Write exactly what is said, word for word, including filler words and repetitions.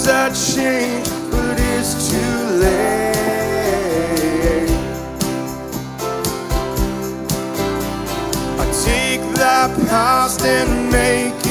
things are changed, but it's too late. I take the past and make